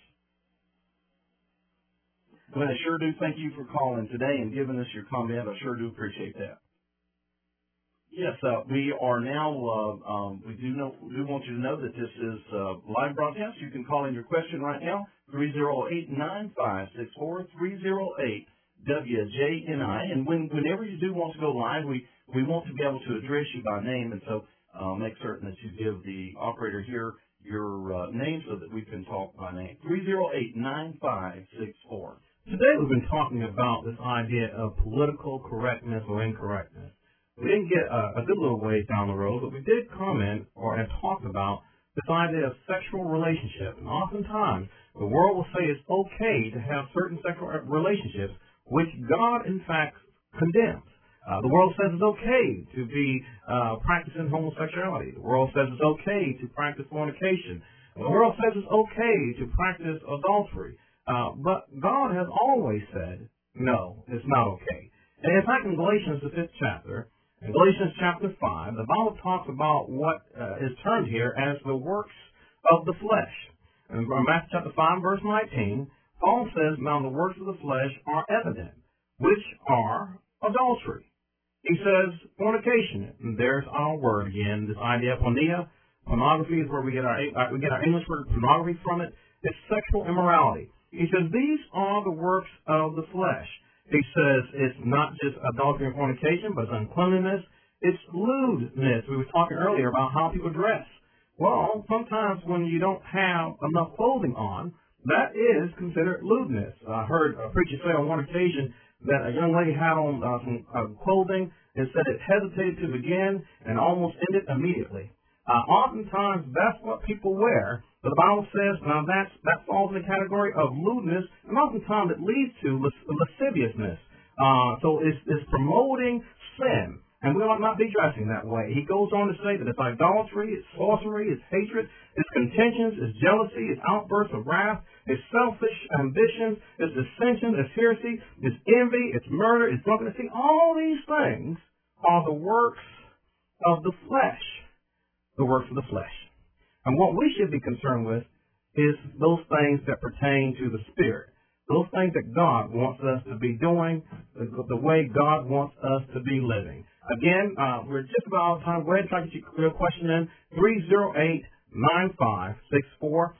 Well, I sure do thank you for calling today and giving us your comment. I sure do appreciate that. Yes, we are now, we do want you to know that this is live broadcast. You can call in your question right now, 308-9564, 308-WJNI. And whenever you do want to go live, we want to be able to address you by name. And so make certain that you give the operator here your name so that we can talk by name. 308-9564. Today we've been talking about this idea of political correctness or incorrectness. We didn't get a good little ways down the road, but we did comment or have talked about this idea of sexual relationships. And oftentimes the world will say it's okay to have certain sexual relationships, which God, in fact, condemns. The world says it's okay to be practicing homosexuality. The world says it's okay to practice fornication. The world says it's okay to practice adultery. But God has always said, no, it's not okay. And in fact, in Galatians, the 5th chapter, in Galatians chapter 5, the Bible talks about what is termed here as the works of the flesh. In Matthew chapter 5, verse 19, Paul says, now the works of the flesh are evident, which are adultery. He says fornication, and there's our word again, this idea of porneia. Pornography is where we get our English word pornography from it. It's sexual immorality. He says these are the works of the flesh. He says it's not just adultery and fornication, but it's uncleanliness. It's lewdness. We were talking earlier about how people dress. Well, sometimes when you don't have enough clothing on, that is considered lewdness. I heard a preacher say on one occasion that a young lady had on some clothing and said it hesitated to begin and almost ended immediately. Oftentimes, that's what people wear. But the Bible says now that falls in the category of lewdness, and oftentimes it leads to lasciviousness. So it's promoting sin, and we ought not be dressing that way. He goes on to say that it's idolatry, it's sorcery, it's hatred, it's contentions, it's jealousy, it's outbursts of wrath, it's selfish ambitions, it's dissension, it's heresy, it's envy, it's murder, it's drunkenness. See, all these things are the works of the flesh. The works of the flesh. And what we should be concerned with is those things that pertain to the Spirit. Those things that God wants us to be doing, the way God wants us to be living. Again, we're just about out of time. Go ahead and try to get your question in. 308-9564.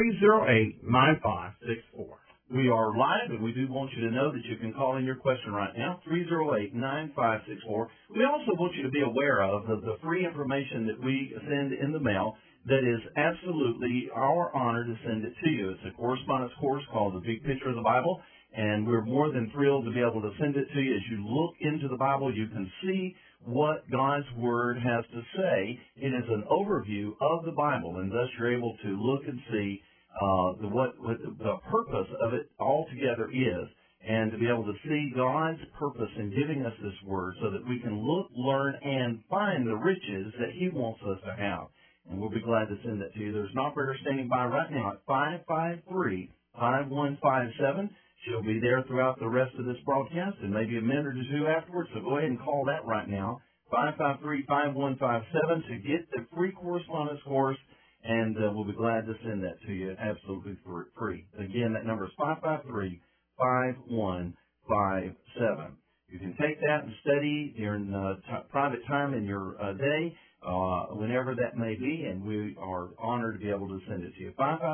308-9564. We are live, and we do want you to know that you can call in your question right now, 308-9564. We also want you to be aware of the free information that we send in the mail that is absolutely our honor to send it to you. It's a correspondence course called The Big Picture of the Bible, and we're more than thrilled to be able to send it to you. As you look into the Bible, you can see what God's Word has to say. It is an overview of the Bible, and thus you're able to look and see what the purpose of it altogether is, and to be able to see God's purpose in giving us this Word so that we can look, learn, and find the riches that He wants us to have. And we'll be glad to send that to you. There's an operator standing by right now at 553-5157. She'll be there throughout the rest of this broadcast and maybe a minute or two afterwards, so go ahead and call that right now, 553-5157, to get the free correspondence course, and we'll be glad to send that to you absolutely free. Again, that number is 553-5157. You can take that and study during private time in your day, whenever that may be, and we are honored to be able to send it to you.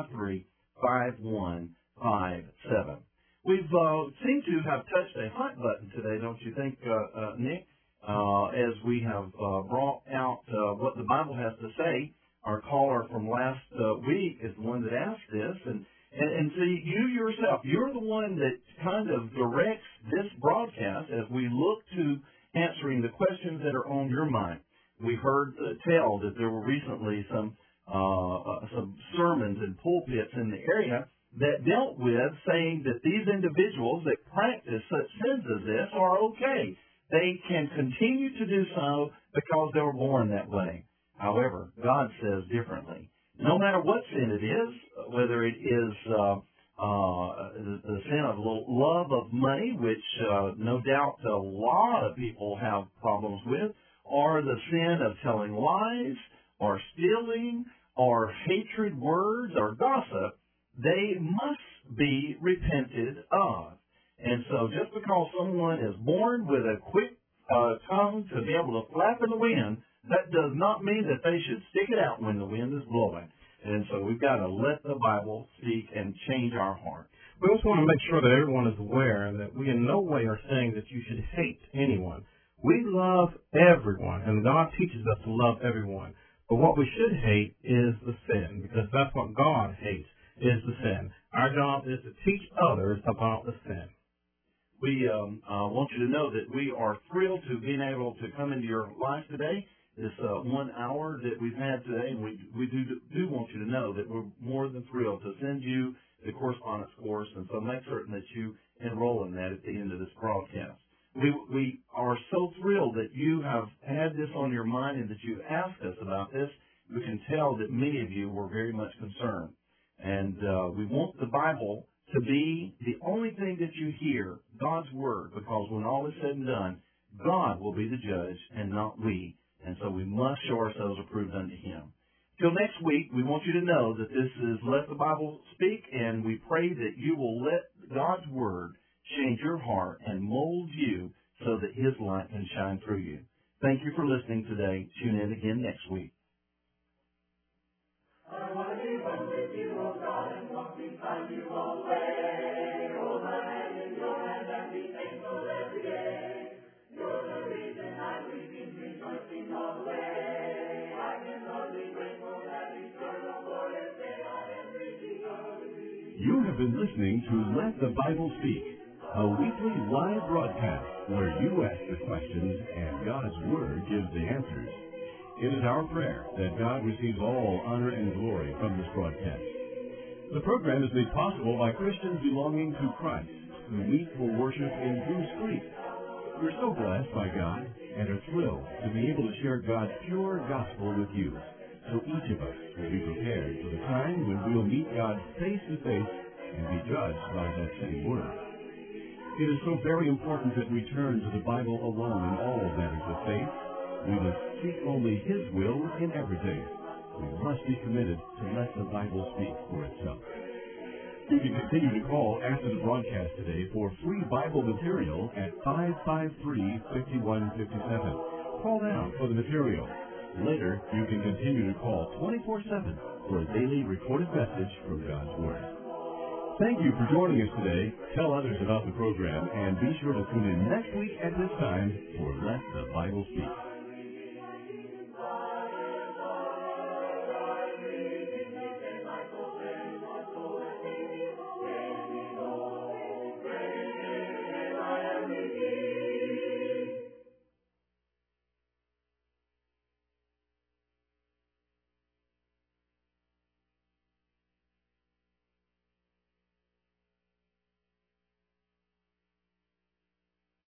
553-5157. We've seemed to have touched a hot button today, don't you think, Nick? As we have brought out what the Bible has to say. Our caller from last week is the one that asked this, and see, you yourself, you're the one that kind of directs this broadcast as we look to answering the questions that are on your mind. We heard tell that there were recently some sermons and pulpits in the area that dealt with saying that these individuals that practice such sins as this are okay. They can continue to do so because they were born that way. However, God says differently. No matter what sin it is, whether it is the sin of love of money, which no doubt a lot of people have problems with, or the sin of telling lies, or stealing, or hatred words, or gossip, they must be repented of. And so just because someone is born with a quick tongue to be able to flap in the wind, that does not mean that they should stick it out when the wind is blowing. And so we've got to let the Bible speak and change our heart. We also want to make sure that everyone is aware that we in no way are saying that you should hate anyone. We love everyone, and God teaches us to love everyone. But what we should hate is the sin, because that's what God hates, is the sin. Our job is to teach others about the sin. We want you to know that we are thrilled to being able to come into your life today. This 1 hour that we've had today, and we do want you to know that we're more than thrilled to send you the correspondence course, and so make certain that you enroll in that at the end of this broadcast. We are so thrilled that you have had this on your mind and that you've asked us about this. We can tell that many of you were very much concerned. And we want the Bible to be the only thing that you hear, God's Word, because when all is said and done, God will be the judge and not we. And so we must show ourselves approved unto Him. Till next week, we want you to know that this is Let the Bible Speak, and we pray that you will let God's Word change your heart and mold you so that His light can shine through you. Thank you for listening today. Tune in again next week. I want to be one with you, O God, and walk beside you all the way. Hold my hand in your hand and be thankful every day. You're the reason I'm weeping, rejoicing all the way. I can only grateful that eternal glorious day I am reaching out to thee. You have been listening to Let the Bible Speak, a weekly live broadcast where you ask the questions and God's Word gives the answers. It is our prayer that God receives all honor and glory from this broadcast. The program is made possible by Christians belonging to Christ who meet for worship in Goose Creek. We're so blessed by God and are thrilled to be able to share God's pure gospel with you, so each of us will be prepared for the time when we'll meet God face to face and be judged by that same Word. It is so very important that we turn to the Bible alone in all matters of faith. We must seek only His will in everything. We must be committed to let the Bible speak for itself. You can continue to call after the broadcast today for free Bible material at 553-5157. Call now for the material. Later, you can continue to call 24/7 for a daily recorded message from God's Word. Thank you for joining us today. Tell others about the program, and be sure to tune in next week at this time for Let the Bible Speak.